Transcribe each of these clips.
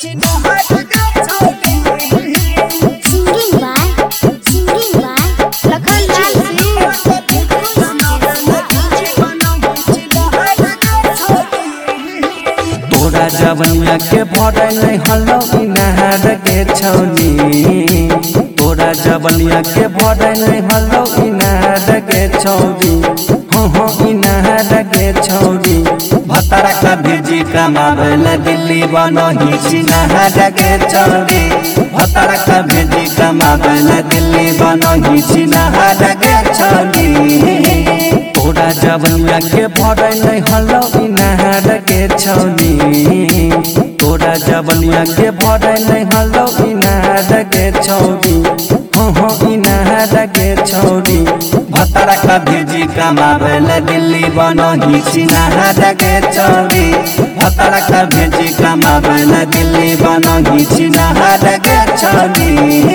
तोरा जवनिया के भरे नहीं हलो इनार के छौनी। तोरा जवनिया के भरे नहीं हलो इनार के छौरी। हो इनार के छौरी भतरा का भेजी कमावेल दिल्ली बनही चिनार के छौरी। भतरा का भेजी कमावेल दिल्ली बनही चिनार के छौरी। तोरा जवनिया के भरे नहीं हलो इनार के छौनी। तोरा जवनिया के भरे नहीं हलो इनार के छौरी। हो इनार के छौरी भतरा का भेजी कमावेल दिल्ली बनही चिनार के छौरी। भतरा का भेजी कमावेल दिल्ली बनही चिनार के छौरी।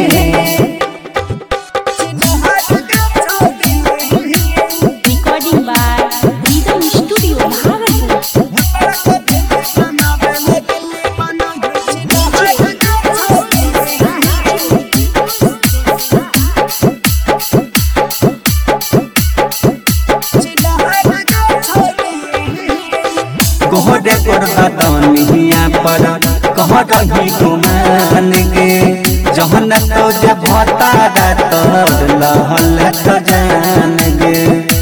कोहरे कोरबतनिया पर कह रही गुमान गे। जहन तो जब भतारा तोर लहल तो जान गे।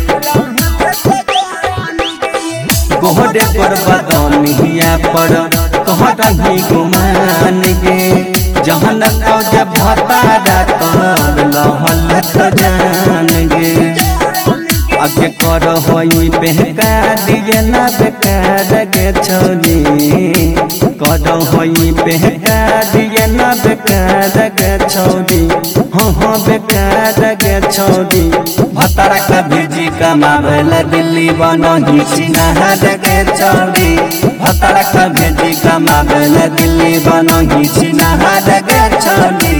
कोहरे कोरबतनिया पर कह रही गुमान गे। जहन तो जब भतारा तोर लहल तो जान गे। आगे कर होई बेहका दिए ना बेकार के छौरी। कर होई बेहका दिए ना बेकार के छौरी। हो बेकार के छौरी भतरा का भेजी कमावेल दिल्ली बनही चिनार के छौरी। भतरा का भेजी कमावेल दिल्ली बनही चिनार के छौरी।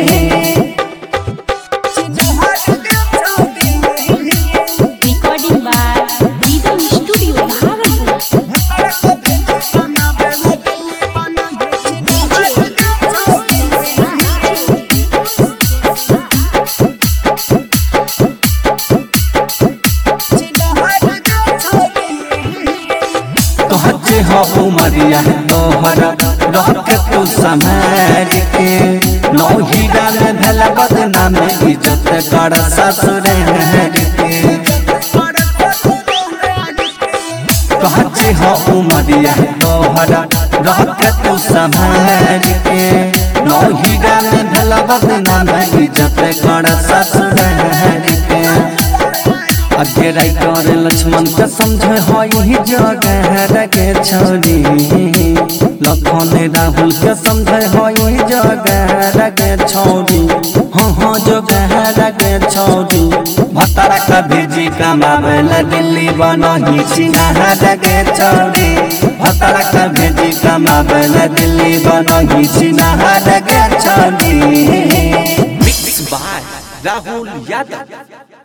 कहते हो उमरिया तोहर रह के तू संभाल के। नौ हीरा में भला बदनाम इज्जत कर ससुर के। कहते हो उमरिया तोहर रह के तू संभाल के। नौ हीरा में भला बदनाम इज्जत कर ससुर के। आगे राइटर लक्ष्मण के समझे होई जगह के छौरी। लखन राहुल के समझे होई जगह के छौरी। हो जगह के छौरी भतरा का भेजी कमावेल दिल्ली बनही चिनार के छौरी। भतरा का भेजी कमावेल दिल्ली बनही चिनार के छौरी। Mix by Rahul Yadav.